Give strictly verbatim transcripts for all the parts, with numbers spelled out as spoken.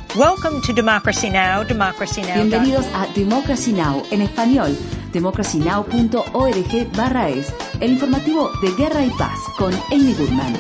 Welcome to Democracy Now!, Democracy Now. Bienvenidos a Democracy Now! En español, democracynow punto org barra es, el informativo de Guerra y Paz con Amy Goodman.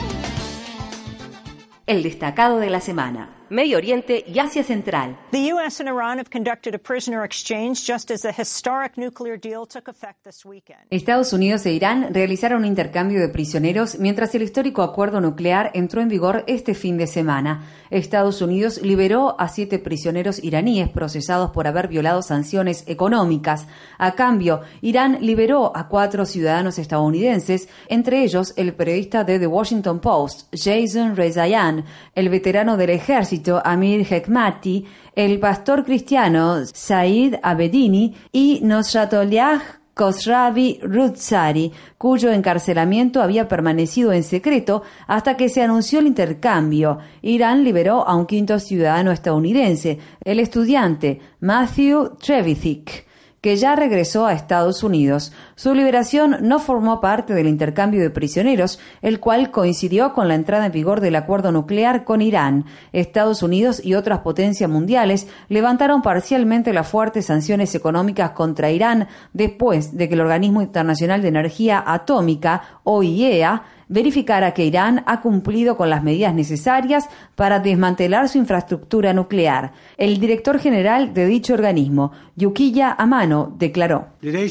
El destacado de la semana. Medio Oriente y Asia Central. The U S and Iran have conducted a prisoner exchange just as the historic nuclear deal took effect this weekend. Estados Unidos e Irán realizaron un intercambio de prisioneros mientras el histórico acuerdo nuclear entró en vigor este fin de semana. Estados Unidos liberó a siete prisioneros iraníes procesados por haber violado sanciones económicas. A cambio, Irán liberó a cuatro ciudadanos estadounidenses, entre ellos el periodista de The Washington Post, Jason Rezaian, el veterano del ejército Amir Hekmati, el pastor cristiano Said Abedini y Nosratollah Khosravi Roodsari, cuyo encarcelamiento había permanecido en secreto hasta que se anunció el intercambio. Irán liberó a un quinto ciudadano estadounidense, el estudiante Matthew Trevithick, que ya regresó a Estados Unidos. Su liberación no formó parte del intercambio de prisioneros, el cual coincidió con la entrada en vigor del acuerdo nuclear con Irán. Estados Unidos y otras potencias mundiales levantaron parcialmente las fuertes sanciones económicas contra Irán después de que el Organismo Internacional de Energía Atómica, O I E A, verificara que Irán ha cumplido con las medidas necesarias para desmantelar su infraestructura nuclear. El director general de dicho organismo, Yukiya Amano, declaró: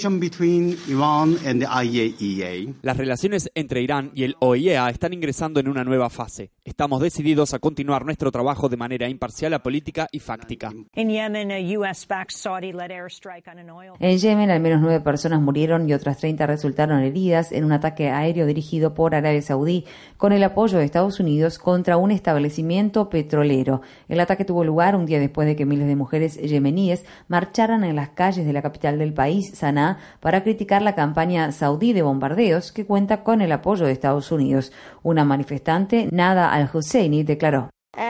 Las relaciones entre Irán y el O I E A están ingresando en una nueva fase. Estamos decididos a continuar nuestro trabajo de manera imparcial, apolítica y fáctica. In Yemen, a U S-backed Saudi-led airstrike on an oil. En Yemen, al menos nueve personas murieron y otras treinta resultaron heridas en un ataque aéreo dirigido por Arabia Saudí con el apoyo de Estados Unidos contra un establecimiento petrolero. El ataque tuvo lugar un día después de que miles de mujeres yemeníes marcharan en las calles de la capital del país, Sanaa, para criticar la campaña saudí de bombardeos que cuenta con el apoyo de Estados Unidos. Una manifestante, Nada al-Husseini, declaró: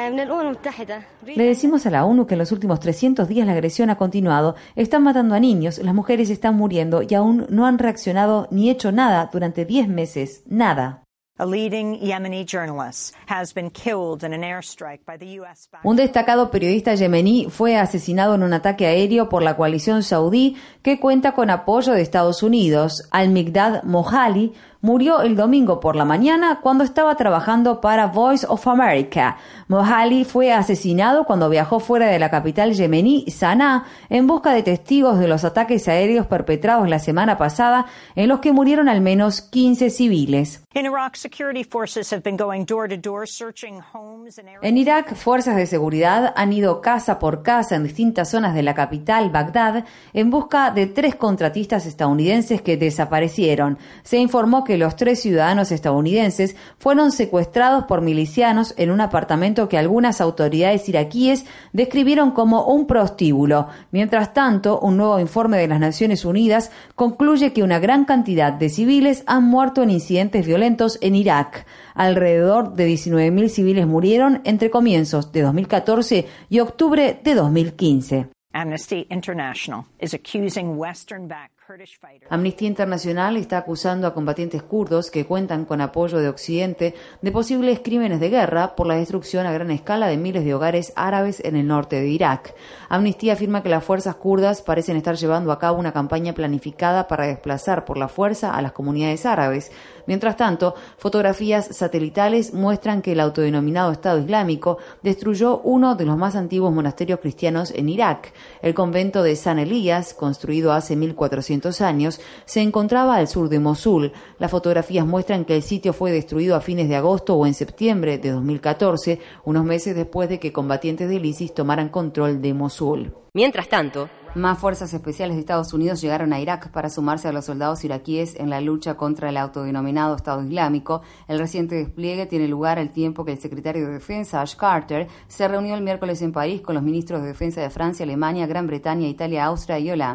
Le decimos a la ONU que en los últimos trescientos días la agresión ha continuado, están matando a niños, las mujeres están muriendo y aún no han reaccionado ni hecho nada durante diez meses, nada. A leading Yemeni journalist has been killed in an airstrike by the U S. Un destacado periodista yemení fue asesinado en un ataque aéreo por la coalición saudí que cuenta con apoyo de Estados Unidos. Al-Miqdad Mohali murió el domingo por la mañana cuando estaba trabajando para Voice of America. Mohali fue asesinado cuando viajó fuera de la capital yemení, Sanaa, en busca de testigos de los ataques aéreos perpetrados la semana pasada, en los que murieron al menos quince civiles. In Iraq, security forces have been going door to door searching homes and areas. En Irak, fuerzas de seguridad han ido casa por casa en distintas zonas de la capital, Bagdad, en busca de tres contratistas estadounidenses que desaparecieron. Se informó que los tres ciudadanos estadounidenses fueron secuestrados por milicianos en un apartamento que algunas autoridades iraquíes describieron como un prostíbulo. Mientras tanto, un nuevo informe de las Naciones Unidas concluye que una gran cantidad de civiles han muerto en incidentes violentos en Irak. Alrededor de diecinueve mil civiles murieron entre comienzos de dos mil catorce y octubre de dos mil quince. Amnesty International is accusing Western-backed Kurdish fighters. Amnistía Internacional está acusando a combatientes kurdos que cuentan con apoyo de Occidente de posibles crímenes de guerra por la destrucción a gran escala de miles de hogares árabes en el norte de Irak. Amnistía afirma que las fuerzas kurdas parecen estar llevando a cabo una campaña planificada para desplazar por la fuerza a las comunidades árabes. Mientras tanto, fotografías satelitales muestran que el autodenominado Estado Islámico destruyó uno de los más antiguos monasterios cristianos en Irak. El convento de San Elías, construido hace mil cuatrocientos años, se encontraba al sur de Mosul. Las fotografías muestran que el sitio fue destruido a fines de agosto o en septiembre de dos mil catorce, unos meses después de que combatientes del ISIS tomaran control de Mosul. Mientras tanto, más fuerzas especiales de Estados Unidos llegaron a Irak para sumarse a los soldados iraquíes en la lucha contra el autodenominado Estado Islámico. El reciente despliegue tiene lugar al tiempo que el secretario de Defensa, Ash Carter, se reunió el miércoles en París con los ministros de Defensa de Francia, Alemania, Gran Bretaña, Italia, Austria y Holanda.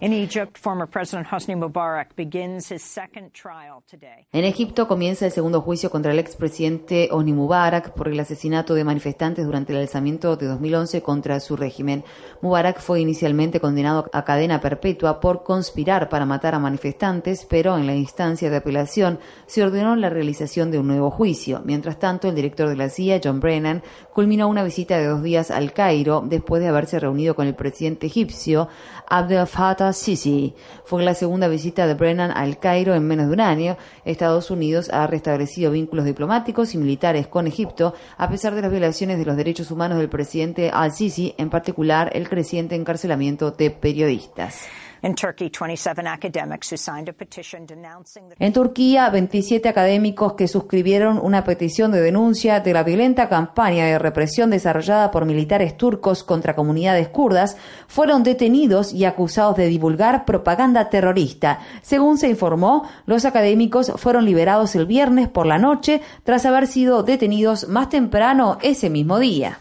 In Egypt, former President Hosni Mubarak begins his second trial today. En Egipto comienza el segundo juicio contra el expresidente Hosni Mubarak por el asesinato de manifestantes durante el alzamiento de dos mil once contra su régimen. Mubarak fue inicialmente condenado a cadena perpetua por conspirar para matar a manifestantes, pero en la instancia de apelación se ordenó la realización de un nuevo juicio. Mientras tanto, el director de la C I A, John Brennan, culminó una visita de dos días al Cairo después de haberse reunido con el presidente egipcio Abdel Fattah Sisi. Fue la segunda visita de Brennan al Cairo en menos de un año. Estados Unidos ha restablecido vínculos diplomáticos y militares con Egipto, a pesar de las violaciones de los derechos humanos del presidente al-Sisi, en particular el creciente encarcelamiento de periodistas. In Turkey, twenty-seven academics who signed a petition denouncing the... En Turquía, veintisiete académicos que suscribieron una petición de denuncia de la violenta campaña de represión desarrollada por militares turcos contra comunidades kurdas fueron detenidos y acusados de divulgar propaganda terrorista. Según se informó, los académicos fueron liberados el viernes por la noche tras haber sido detenidos más temprano ese mismo día.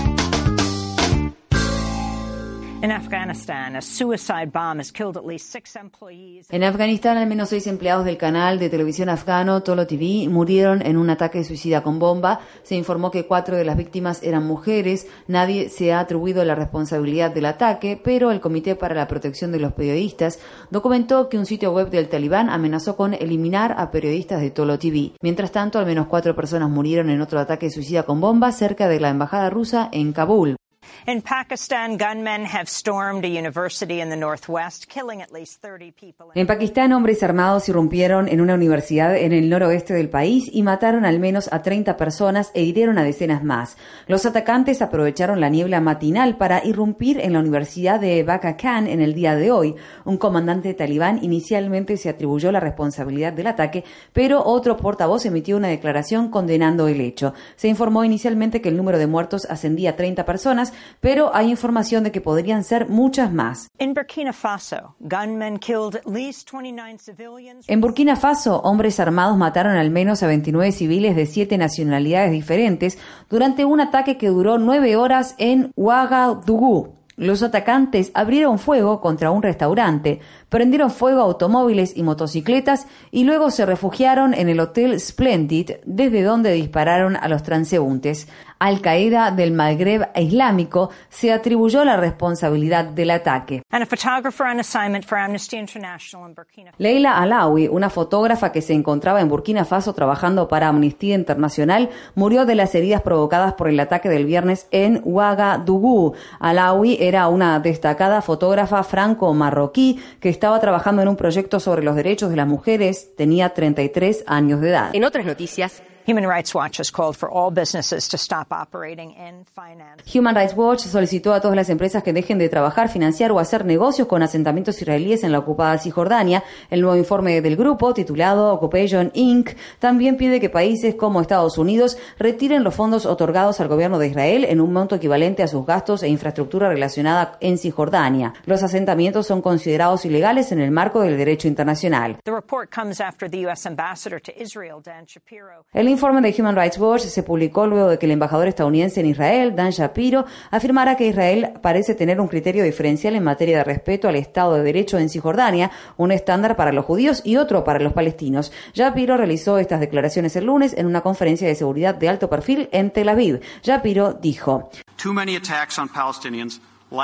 In Afghanistan, a suicide bomb has killed at least six employees. En Afganistán, al menos seis empleados del canal de televisión afgano Tolo T V murieron en un ataque suicida con bomba. Se informó que cuatro de las víctimas eran mujeres. Nadie se ha atribuido la responsabilidad del ataque, pero el Comité para la Protección de los Periodistas documentó que un sitio web del Talibán amenazó con eliminar a periodistas de Tolo T V. Mientras tanto, al menos cuatro personas murieron en otro ataque suicida con bomba cerca de la embajada rusa en Kabul. In Pakistan, gunmen have stormed a university in the northwest, killing at least thirty people. En Pakistán, hombres armados irrumpieron en una universidad en el noroeste del país y mataron al menos a treinta personas e hirieron a decenas más. Los atacantes aprovecharon la niebla matinal para irrumpir en la Universidad de Baqa Khan en el día de hoy. Un comandante talibán inicialmente se atribuyó la responsabilidad del ataque, pero otro portavoz emitió una declaración condenando el hecho. Se informó inicialmente que el número de muertos ascendía a treinta personas, pero hay información de que podrían ser muchas más. In Burkina Faso, gunmen killed at least twenty-nine civilians. En Burkina Faso, hombres armados mataron al menos a veintinueve civiles de siete nacionalidades diferentes durante un ataque que duró nueve horas en Ouagadougou. Los atacantes abrieron fuego contra un restaurante, prendieron fuego a automóviles y motocicletas y luego se refugiaron en el Hotel Splendid, desde donde dispararon a los transeúntes. Al-Qaeda del Magreb Islámico se atribuyó la responsabilidad del ataque. And a photographer on assignment for Amnesty International in Burkina Faso. Leila Alawi, una fotógrafa que se encontraba en Burkina Faso trabajando para Amnistía Internacional, murió de las heridas provocadas por el ataque del viernes en Ouagadougou. Alawi era una destacada fotógrafa franco-marroquí que estaba trabajando en un proyecto sobre los derechos de las mujeres. Tenía treinta y tres años de edad. En otras noticias, Human Rights Watch has called for all businesses to stop operating in finance. Human Rights Watch solicitó a todas las empresas que dejen de trabajar, financiar o hacer negocios con asentamientos israelíes en la ocupada Cisjordania. El nuevo informe del grupo, titulado Occupation incorporated, también pide que países como Estados Unidos retiren los fondos otorgados al gobierno de Israel en un monto equivalente a sus gastos e infraestructura relacionada en Cisjordania. Los asentamientos son considerados ilegales en el marco del derecho internacional. The report comes after the U S ambassador to Israel, Dan Shapiro. El informe de Human Rights Watch se publicó luego de que el embajador estadounidense en Israel, Dan Shapiro, afirmara que Israel parece tener un criterio diferencial en materia de respeto al Estado de Derecho en Cisjordania, un estándar para los judíos y otro para los palestinos. Shapiro realizó estas declaraciones el lunes en una conferencia de seguridad de alto perfil en Tel Aviv. Shapiro dijo: Too many attacks on Palestinians.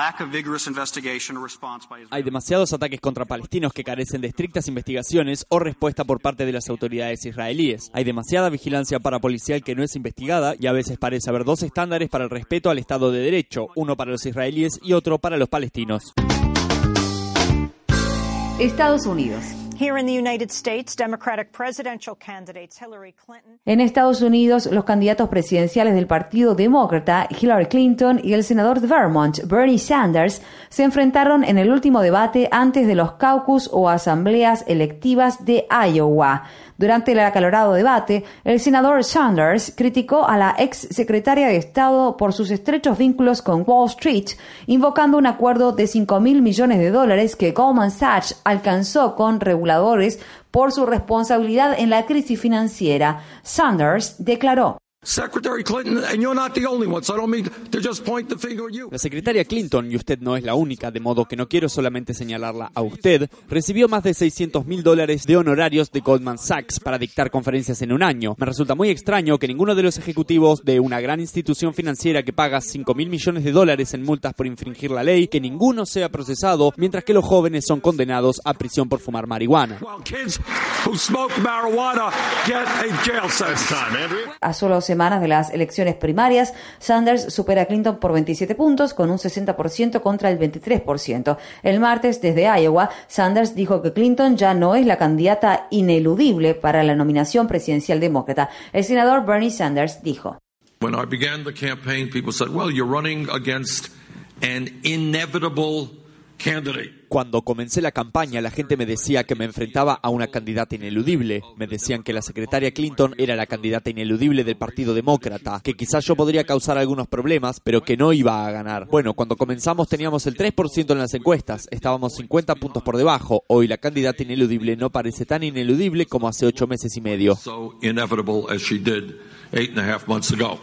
Hay demasiados ataques contra palestinos que carecen de estrictas investigaciones o respuesta por parte de las autoridades israelíes. Hay demasiada vigilancia parapolicial que no es investigada y a veces parece haber dos estándares para el respeto al Estado de Derecho, uno para los israelíes y otro para los palestinos. Estados Unidos. Here in the United States, Democratic presidential candidates Hillary Clinton. En Estados Unidos, los candidatos presidenciales del Partido Demócrata, Hillary Clinton, y el senador de Vermont, Bernie Sanders, se enfrentaron en el último debate antes de los caucus o asambleas electivas de Iowa. Durante el acalorado debate, el senador Sanders criticó a la ex secretaria de Estado por sus estrechos vínculos con Wall Street, invocando un acuerdo de cinco mil millones de dólares que Goldman Sachs alcanzó con reguladores por su responsabilidad en la crisis financiera. Sanders declaró: Secretary Clinton, and you're not the only one, so I don't mean to just point the finger at you. La secretaria Clinton, y usted no es la única, de modo que no quiero solamente señalarla a usted, recibió más de seiscientos mil dólares de honorarios de Goldman Sachs para dictar conferencias en un año. Me resulta muy extraño que ninguno de los ejecutivos de una gran institución financiera que paga cinco mil millones de dólares en multas por infringir la ley, que ninguno sea procesado, mientras que los jóvenes son condenados a prisión por fumar marihuana. A solo semanas de las elecciones primarias, Sanders supera a Clinton por veintisiete puntos, con un sesenta por ciento contra el veintitrés por ciento. El martes, desde Iowa, Sanders dijo que Clinton ya no es la candidata ineludible para la nominación presidencial demócrata. El senador Bernie Sanders dijo: When I began the campaign, people said, well, you're running against an inevitable candidate. Cuando comencé la campaña, la gente me decía que me enfrentaba a una candidata ineludible. Me decían que la secretaria Clinton era la candidata ineludible del Partido Demócrata, que quizás yo podría causar algunos problemas, pero que no iba a ganar. Bueno, cuando comenzamos teníamos el tres por ciento en las encuestas, estábamos cincuenta puntos por debajo. Hoy la candidata ineludible no parece tan ineludible como hace ocho meses y medio. So inevitable as she did eight and a half months ago.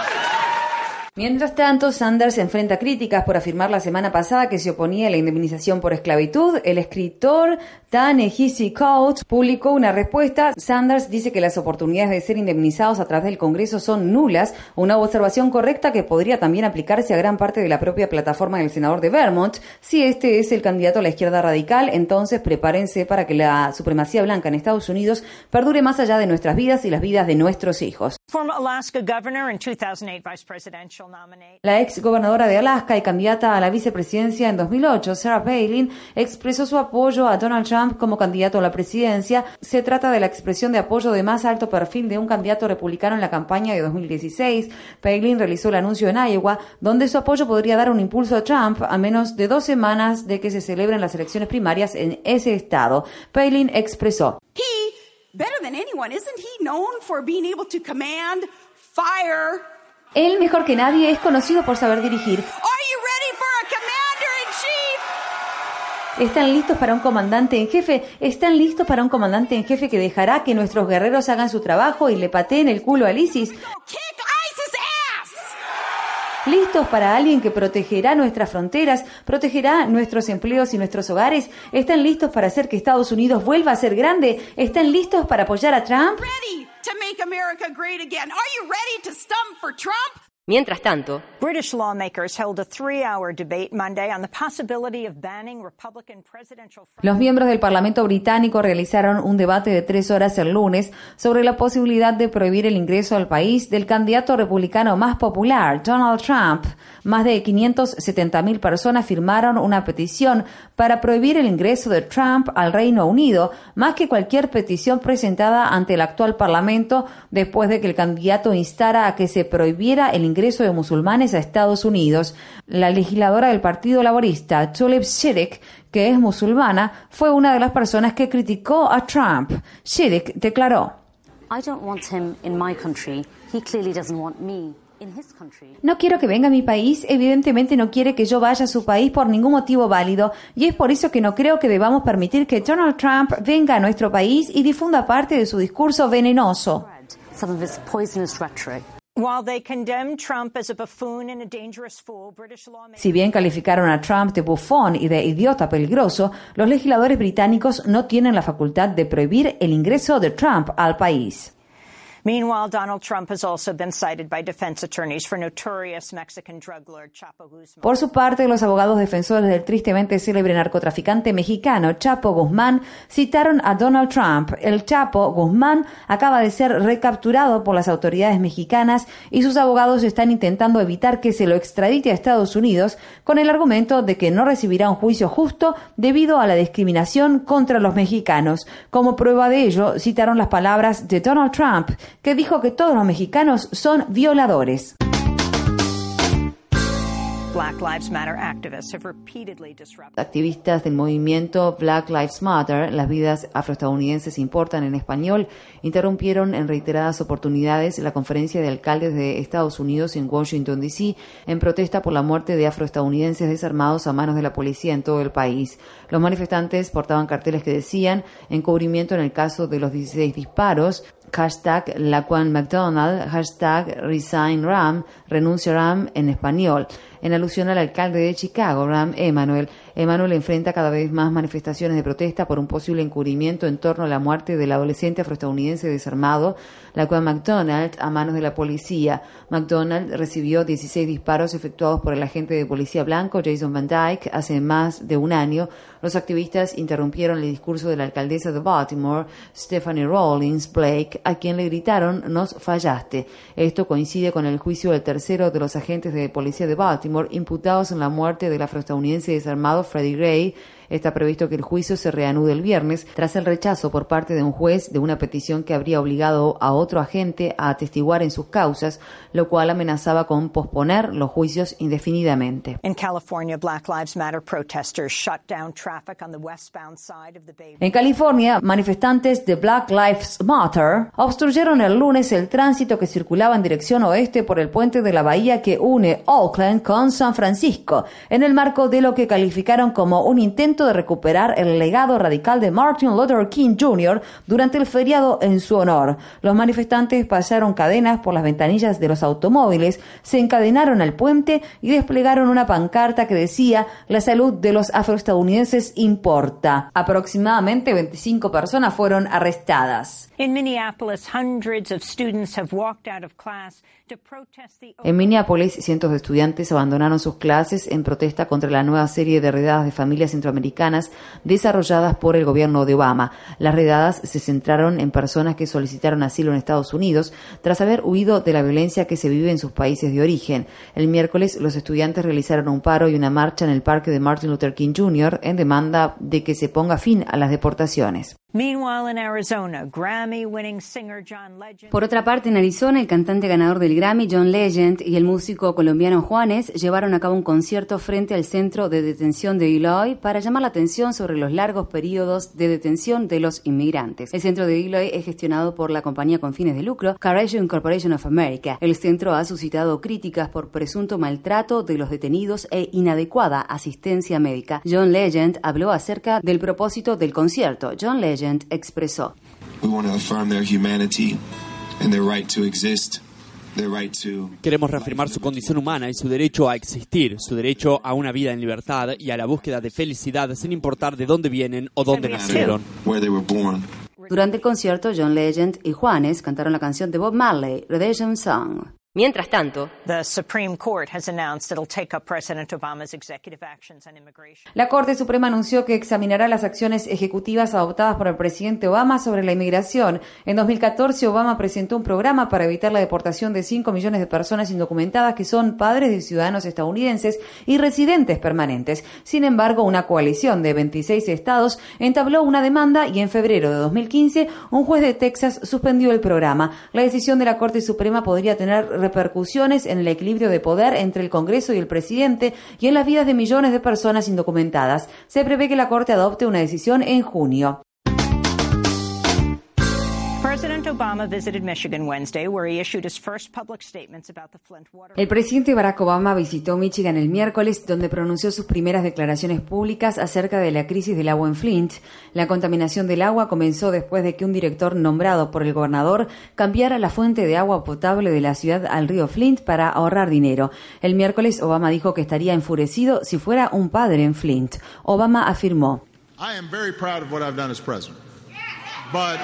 Mientras tanto, Sanders enfrenta críticas por afirmar la semana pasada que se oponía a la indemnización por esclavitud. El escritor Ta-Nehisi Coates publicó una respuesta. Sanders dice que las oportunidades de ser indemnizados a través del Congreso son nulas, una observación correcta que podría también aplicarse a gran parte de la propia plataforma del senador de Vermont. Si este es el candidato a la izquierda radical, entonces prepárense para que la supremacía blanca en Estados Unidos perdure más allá de nuestras vidas y las vidas de nuestros hijos. Former Alaska governor and two thousand eight vice presidential nominee. La ex gobernadora de Alaska y candidata a la vicepresidencia en dos mil ocho, Sarah Palin, expresó su apoyo a Donald Trump como candidato a la presidencia. Se trata de la expresión de apoyo de más alto perfil de un candidato republicano en la campaña de dos mil dieciséis. Palin realizó el anuncio en Iowa, donde su apoyo podría dar un impulso a Trump a menos de dos semanas de que se celebren las elecciones primarias en ese estado. Palin expresó: Better than anyone, isn't he known for being able to command fire? Él, mejor que nadie, es conocido por saber dirigir. Are you ready for a commander in chief? ¿Están listos para un comandante en jefe? ¿Están listos para un comandante en jefe que dejará que nuestros guerreros hagan su trabajo y le pateen el culo al ISIS? Kick ISIS ass! ¿Listos para alguien que protegerá nuestras fronteras, protegerá nuestros empleos y nuestros hogares? ¿Están listos para hacer que Estados Unidos vuelva a ser grande? ¿Están listos para apoyar a Trump? Ready to make America great again. Are you ready to stump for Trump? Mientras tanto, British lawmakers held a three-hour debate Monday on the possibility of banning Republican presidential. Los miembros del Parlamento británico realizaron un debate de tres horas el lunes sobre la posibilidad de prohibir el ingreso al país del candidato republicano más popular, Donald Trump. Más de quinientas setenta mil personas firmaron una petición para prohibir el ingreso de Trump al Reino Unido, más que cualquier petición presentada ante el actual Parlamento después de que el candidato instara a que se prohibiera el ingreso ingreso de musulmanes a Estados Unidos. La legisladora del Partido Laborista, Tulip Shiddick, que es musulmana, fue una de las personas que criticó a Trump. Shiddick declaró: I don't want him in my country. He clearly doesn't want me. No quiero que venga a mi país, evidentemente no quiere que yo vaya a su país por ningún motivo válido, y es por eso que no creo que debamos permitir que Donald Trump venga a nuestro país y difunda parte de su discurso venenoso. Si bien calificaron a Trump de bufón y de idiota peligroso, los legisladores británicos no tienen la facultad de prohibir el ingreso de Trump al país. Meanwhile, Donald Trump has also been cited by defense attorneys for notorious Mexican drug lord Chapo Guzman. Por su parte, los abogados defensores del tristemente célebre narcotraficante mexicano Chapo Guzmán citaron a Donald Trump. El Chapo Guzmán acaba de ser recapturado por las autoridades mexicanas y sus abogados están intentando evitar que se lo extradite a Estados Unidos con el argumento de que no recibirá un juicio justo debido a la discriminación contra los mexicanos. Como prueba de ello, citaron las palabras de Donald Trump, que dijo que todos los mexicanos son violadores. Black Lives Matter activists have repeatedly disrupted. Activistas del movimiento Black Lives Matter, las vidas afroestadounidenses importan en español, interrumpieron en reiteradas oportunidades la conferencia de alcaldes de Estados Unidos en Washington, D C, en protesta por la muerte de afroestadounidenses desarmados a manos de la policía en todo el país. Los manifestantes portaban carteles que decían: encubrimiento en el caso de los dieciséis disparos. hashtag Laquan McDonald, hashtag Resign Ram, renuncia Ram en español, en alusión al alcalde de Chicago, Rahm Emanuel. Emanuel enfrenta cada vez más manifestaciones de protesta por un posible encubrimiento en torno a la muerte del adolescente afroestadounidense desarmado, Laquan McDonald, a manos de la policía. McDonald recibió dieciséis disparos efectuados por el agente de policía blanco Jason Van Dyke hace más de un año. Los activistas interrumpieron el discurso de la alcaldesa de Baltimore, Stephanie Rawlings Blake, a quien le gritaron "nos fallaste". Esto coincide con el juicio del tercero de los agentes de policía de Baltimore imputados en la muerte del afroestadounidense desarmado Freddie Gray. Está previsto que el juicio se reanude el viernes tras el rechazo por parte de un juez de una petición que habría obligado a otro agente a atestiguar en sus causas, lo cual amenazaba con posponer los juicios indefinidamente. En California, Black Lives Matter protesters shut down traffic on the westbound side of the Bay. En California, manifestantes de Black Lives Matter obstruyeron el lunes el tránsito que circulaba en dirección oeste por el puente de la bahía que une Oakland con San Francisco, en el marco de lo que calificaron como un intento de recuperar el legado radical de Martin Luther King junior durante el feriado en su honor. Los manifestantes pasaron cadenas por las ventanillas de los automóviles, se encadenaron al puente y desplegaron una pancarta que decía "La salud de los afroestadounidenses importa". Aproximadamente veinticinco personas fueron arrestadas. In Minneapolis, hundreds of students have walked out of class to protest the... En Minneapolis, cientos de estudiantes abandonaron sus clases en protesta contra la nueva serie de redadas de familias centroamericanas desarrolladas por el gobierno de Obama. Las redadas se centraron en personas que solicitaron asilo en Estados Unidos tras haber huido de la violencia que se vive en sus países de origen. El miércoles, los estudiantes realizaron un paro y una marcha en el parque de Martin Luther King junior en demanda de que se ponga fin a las deportaciones. Meanwhile, in Arizona, Grammy-winning singer John Legend... Por otra parte, en Arizona, el cantante ganador del Grammy, John Legend, y el músico colombiano Juanes llevaron a cabo un concierto frente al centro de detención de Eloy para llamar la atención sobre los largos periodos de detención de los inmigrantes. El centro de Eloy es gestionado por la compañía con fines de lucro Courageous Corporation of America. El centro ha suscitado críticas por presunto maltrato de los detenidos e inadecuada asistencia médica. John Legend habló acerca del propósito del concierto. John Legend expresó: Queremos reafirmar su condición humana y su derecho a existir, su derecho a una vida en libertad y a la búsqueda de felicidad sin importar de dónde vienen o dónde nacieron. Durante el concierto, John Legend y Juanes cantaron la canción de Bob Marley, Redemption Song. Mientras tanto, The Supreme Court has announced it'll take up President Obama's executive actions on immigration. La Corte Suprema anunció que examinará las acciones ejecutivas adoptadas por el presidente Obama sobre la inmigración. En dos mil catorce, Obama presentó un programa para evitar la deportación de cinco millones de personas indocumentadas que son padres de ciudadanos estadounidenses y residentes permanentes. Sin embargo, una coalición de veintiséis estados entabló una demanda y en febrero de dos mil quince, un juez de Texas suspendió el programa. La decisión de la Corte Suprema podría tener repercusiones en el equilibrio de poder entre el Congreso y el presidente y en las vidas de millones de personas indocumentadas. Se prevé que la Corte adopte una decisión en junio. President Obama visited Michigan Wednesday, where he issued his first public statements about the Flint water. El presidente Barack Obama visitó Michigan el miércoles, donde pronunció sus primeras declaraciones públicas acerca de la crisis del agua en Flint. La contaminación del agua comenzó después de que un director nombrado por el gobernador cambiara la fuente de agua potable de la ciudad al río Flint para ahorrar dinero. El miércoles, Obama dijo que estaría enfurecido si fuera un padre en Flint. Obama afirmó: I am very proud of what I've done as president. But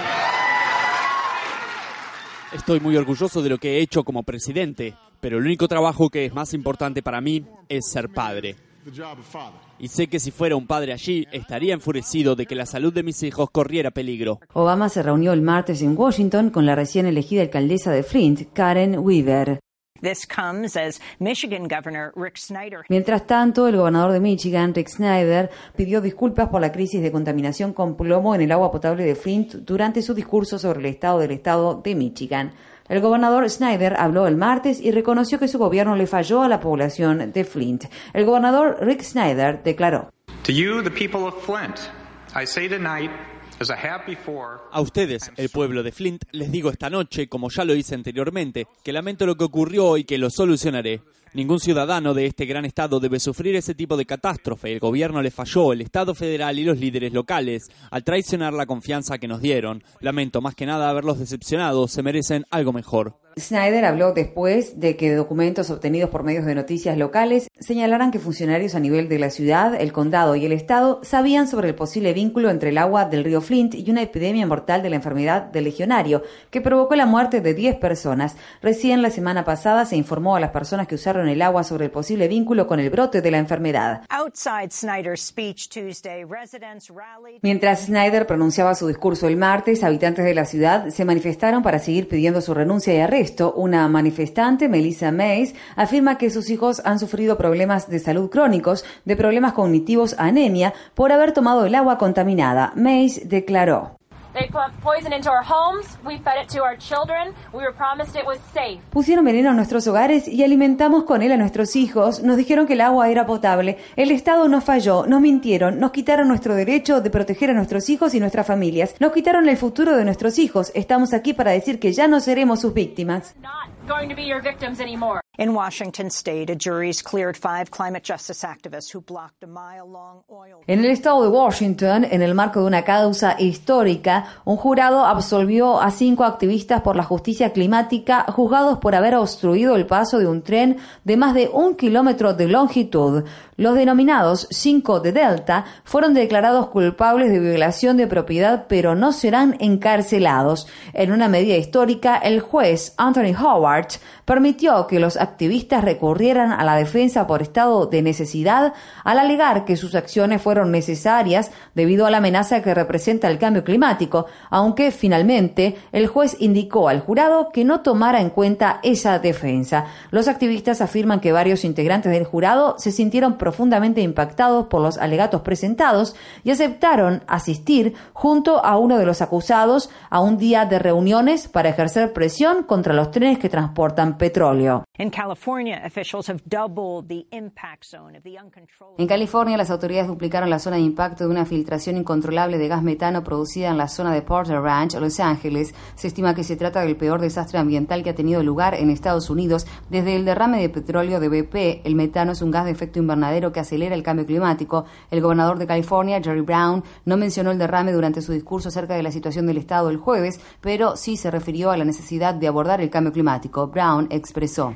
Estoy muy orgulloso de lo que he hecho como presidente, pero el único trabajo que es más importante para mí es ser padre. Y sé que si fuera un padre allí, estaría enfurecido de que la salud de mis hijos corriera peligro. Obama se reunió el martes en Washington con la recién elegida alcaldesa de Flint, Karen Weaver. This comes as Michigan Governor Rick Snyder. Mientras tanto, el gobernador de Michigan, Rick Snyder, pidió disculpas por la crisis de contaminación con plomo en el agua potable de Flint durante su discurso sobre el estado del estado de Michigan. El gobernador Snyder habló el martes y reconoció que su gobierno le falló a la población de Flint. El gobernador Rick Snyder declaró: To you, the people of Flint, I say tonight, A ustedes, el pueblo de Flint, les digo esta noche, como ya lo hice anteriormente, que lamento lo que ocurrió y que lo solucionaré. Ningún ciudadano de este gran estado debe sufrir ese tipo de catástrofe. El gobierno le falló, el Estado federal y los líderes locales, al traicionar la confianza que nos dieron. Lamento más que nada haberlos decepcionado, se merecen algo mejor. Snyder habló después de que documentos obtenidos por medios de noticias locales señalaran que funcionarios a nivel de la ciudad, el condado y el estado sabían sobre el posible vínculo entre el agua del río Flint y una epidemia mortal de la enfermedad del legionario que provocó la muerte de diez personas. Recién la semana pasada se informó a las personas que usaron el agua sobre el posible vínculo con el brote de la enfermedad. Mientras Snyder pronunciaba su discurso el martes, habitantes de la ciudad se manifestaron para seguir pidiendo su renuncia y arresto. Una manifestante, Melissa Mays, afirma que sus hijos han sufrido problemas de salud crónicos, de problemas cognitivos a anemia, por haber tomado el agua contaminada. Mays declaró: pusieron veneno a nuestros hogares y alimentamos con él a nuestros hijos. Nos dijeron que el agua era potable. El Estado nos falló, nos mintieron, nos quitaron nuestro derecho de proteger a nuestros hijos y nuestras familias. Nos quitaron el futuro de nuestros hijos. Estamos aquí para decir que ya no seremos sus víctimas. In Washington State, a jury's cleared five climate justice activists who blocked a mile-long oil. En el estado de Washington, en el marco de una causa histórica, un jurado absolvió a cinco activistas por la justicia climática juzgados por haber obstruido el paso de un tren de más de un kilómetro de longitud. Los denominados cinco de Delta fueron declarados culpables de violación de propiedad, pero no serán encarcelados. En una medida histórica, el juez Anthony Howard permitió que los activistas recurrieran a la defensa por estado de necesidad al alegar que sus acciones fueron necesarias debido a la amenaza que representa el cambio climático, aunque finalmente el juez indicó al jurado que no tomara en cuenta esa defensa. Los activistas afirman que varios integrantes del jurado se sintieron profundamente impactados por los alegatos presentados y aceptaron asistir junto a uno de los acusados a un día de reuniones para ejercer presión contra los trenes que transportan petróleo. In California, officials have doubled the impact zone of the uncontrollable. En California, las autoridades duplicaron la zona de impacto de una filtración incontrolable de gas metano producida en la zona de Porter Ranch, Los Ángeles. Se estima que se trata del peor desastre ambiental que ha tenido lugar en Estados Unidos desde el derrame de petróleo de B P. El metano es un gas de efecto invernadero que acelera el cambio climático. El gobernador de California, Jerry Brown, no mencionó el derrame durante su discurso acerca de la situación del estado el jueves, pero sí se refirió a la necesidad de abordar el cambio climático. Brown expresó: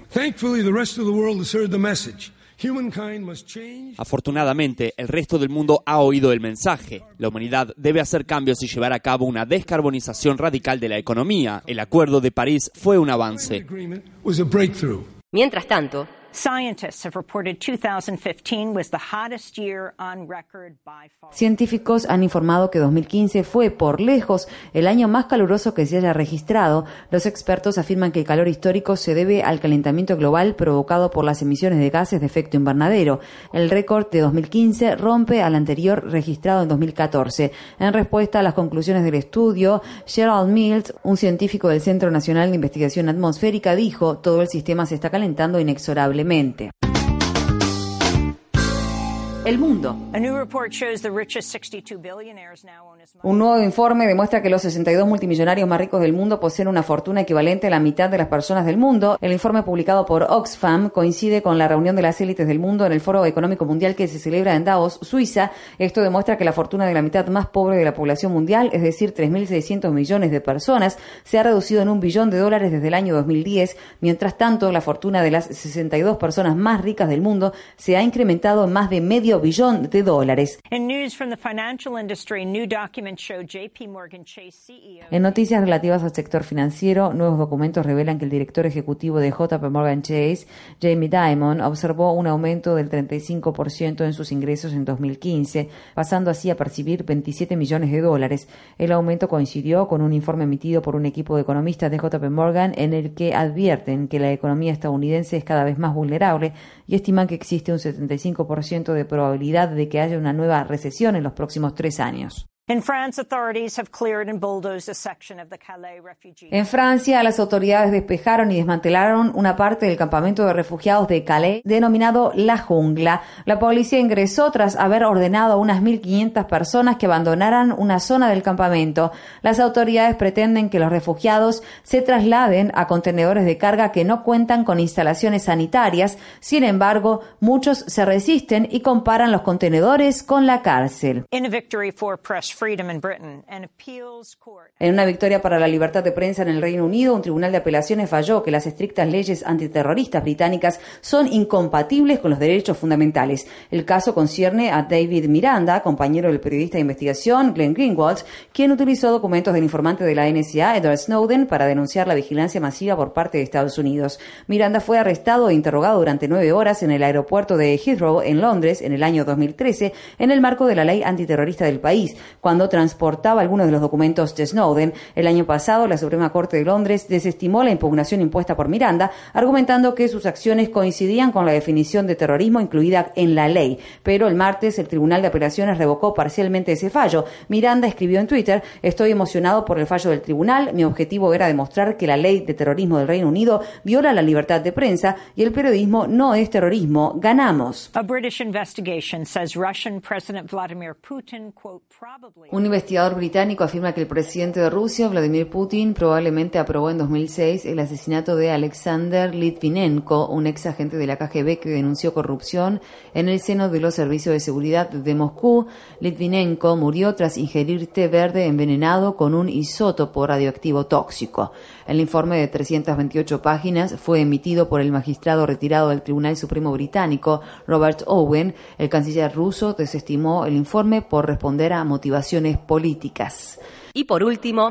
afortunadamente, el resto del mundo ha oído el mensaje. La humanidad debe hacer cambios y llevar a cabo una descarbonización radical de la economía. El Acuerdo de París fue un avance. Mientras tanto, científicos han informado que dos mil quince fue, por lejos, el año más caluroso que se haya registrado. Los expertos afirman que el calor histórico se debe al calentamiento global provocado por las emisiones de gases de efecto invernadero. El récord de dos mil quince rompe al anterior registrado en dos mil catorce. En respuesta a las conclusiones del estudio, Gerald Mills, un científico del Centro Nacional de Investigación Atmosférica, dijo: todo el sistema se está calentando inexorablemente. El mundo. Un nuevo informe demuestra que los sesenta y dos multimillonarios más ricos del mundo poseen una fortuna equivalente a la mitad de las personas del mundo. El informe publicado por Oxfam coincide con la reunión de las élites del mundo en el Foro Económico Mundial que se celebra en Davos, Suiza. Esto demuestra que la fortuna de la mitad más pobre de la población mundial, es decir, tres mil seiscientos millones de personas, se ha reducido en un billón de dólares desde el año dos mil diez. Mientras tanto, la fortuna de las sesenta y dos personas más ricas del mundo se ha incrementado en más de medio billón de dólares. En noticias relativas al sector financiero, nuevos documentos revelan que el director ejecutivo de J P Morgan Chase, Jamie Dimon, observó un aumento del treinta y cinco por ciento en sus ingresos en dos mil quince, pasando así a percibir veintisiete millones de dólares. El aumento coincidió con un informe emitido por un equipo de economistas de J P Morgan en el que advierten que la economía estadounidense es cada vez más vulnerable y estiman que existe un setenta y cinco por ciento de probabilidad de que haya una nueva recesión en los próximos tres años. En Francia, las autoridades despejaron y desmantelaron una parte del campamento de refugiados de Calais, denominado La Jungla. La policía ingresó tras haber ordenado a unas mil quinientas personas que abandonaran una zona del campamento. Las autoridades pretenden que los refugiados se trasladen a contenedores de carga que no cuentan con instalaciones sanitarias. Sin embargo, muchos se resisten y comparan los contenedores con la cárcel. En una victoria para la libertad de prensa en el Reino Unido, un tribunal de apelaciones falló que las estrictas leyes antiterroristas británicas son incompatibles con los derechos fundamentales. El caso concierne a David Miranda, compañero del periodista de investigación Glenn Greenwald, quien utilizó documentos del informante de la N S A, Edward Snowden, para denunciar la vigilancia masiva por parte de Estados Unidos. Miranda fue arrestado e interrogado durante nueve horas en el aeropuerto de Heathrow, en Londres, en el año dos mil trece, en el marco de la ley antiterrorista del país, cuando transportaba algunos de los documentos de Snowden. El año pasado, la Suprema Corte de Londres desestimó la impugnación impuesta por Miranda, argumentando que sus acciones coincidían con la definición de terrorismo incluida en la ley. Pero el martes, el Tribunal de Apelaciones revocó parcialmente ese fallo. Miranda escribió en Twitter: "Estoy emocionado por el fallo del tribunal. Mi objetivo era demostrar que la ley de terrorismo del Reino Unido viola la libertad de prensa y el periodismo no es terrorismo. Ganamos". A British investigation says Russian President Vladimir Putin, quote, probably... Un investigador británico afirma que el presidente de Rusia, Vladimir Putin, probablemente aprobó en dos mil seis el asesinato de Alexander Litvinenko, un ex agente de la K G B que denunció corrupción en el seno de los servicios de seguridad de Moscú. Litvinenko murió tras ingerir té verde envenenado con un isótopo radioactivo tóxico. El informe de trescientas veintiocho páginas fue emitido por el magistrado retirado del Tribunal Supremo británico, Robert Owen. El canciller ruso desestimó el informe por responder a motivaciones políticas. Y por último,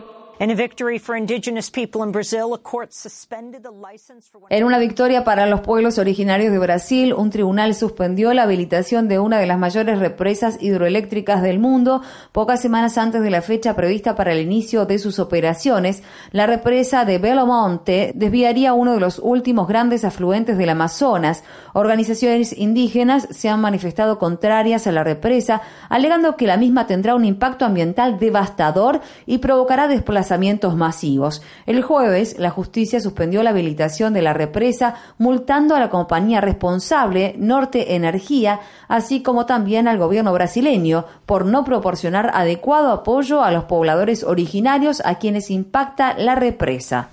en una victoria para los pueblos originarios de Brasil, un tribunal suspendió la habilitación de una de las mayores represas hidroeléctricas del mundo pocas semanas antes de la fecha prevista para el inicio de sus operaciones. La represa de Belo Monte desviaría uno de los últimos grandes afluentes del Amazonas. Organizaciones indígenas se han manifestado contrarias a la represa, alegando que la misma tendrá un impacto ambiental devastador y provocará desplazamientos masivos. El jueves, la justicia suspendió la habilitación de la represa, multando a la compañía responsable, Norte Energía, así como también al gobierno brasileño, por no proporcionar adecuado apoyo a los pobladores originarios a quienes impacta la represa.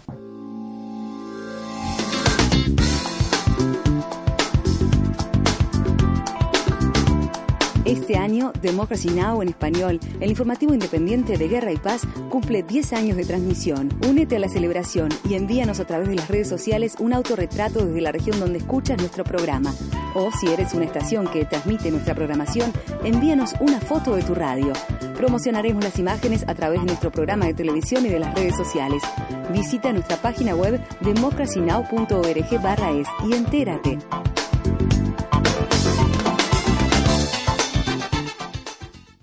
Este año, Democracy Now! En español, el informativo independiente de Guerra y Paz, cumple diez años de transmisión. Únete a la celebración y envíanos a través de las redes sociales un autorretrato desde la región donde escuchas nuestro programa. O si eres una estación que transmite nuestra programación, envíanos una foto de tu radio. Promocionaremos las imágenes a través de nuestro programa de televisión y de las redes sociales. Visita nuestra página web democracy now punto org barra es y entérate.